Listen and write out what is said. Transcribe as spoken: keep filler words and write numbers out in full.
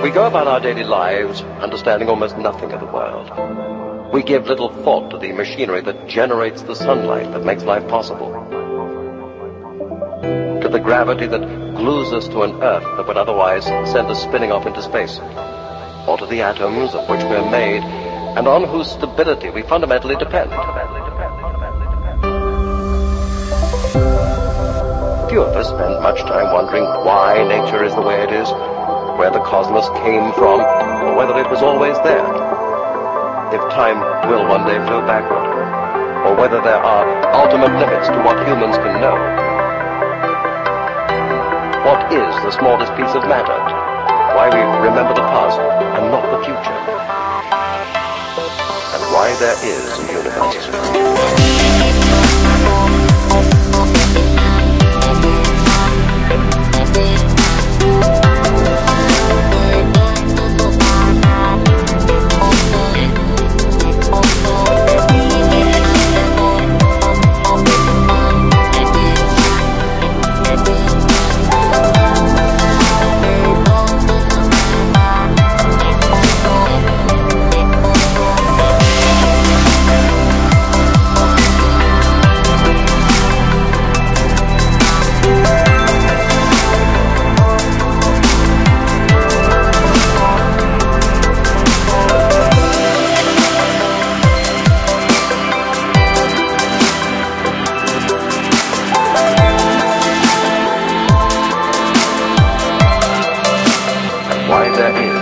We go about our daily lives understanding almost nothing of the world. We give little thought to the machinery that generates the sunlight that makes life possible, to the gravity that glues us to an earth that would otherwise send us spinning off into space, or to the atoms of which we're made and on whose stability we fundamentally depend. Few of us spend much time wondering why nature is the way it is, where the cosmos came from, or whether it was always there. If time will one day flow backward, or whether there are ultimate limits to what humans can know. What is the smallest piece of matter? Why we remember the past and not the future? And why there is a universe. Why there is